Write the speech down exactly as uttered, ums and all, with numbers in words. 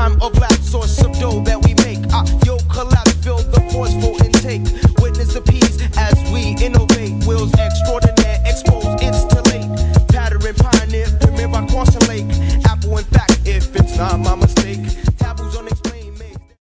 I'm a black source of dough that we make. Uh, yo, collapse, fill the forceful intake. Witness the peace as we innovate. Wills extraordinaire, expose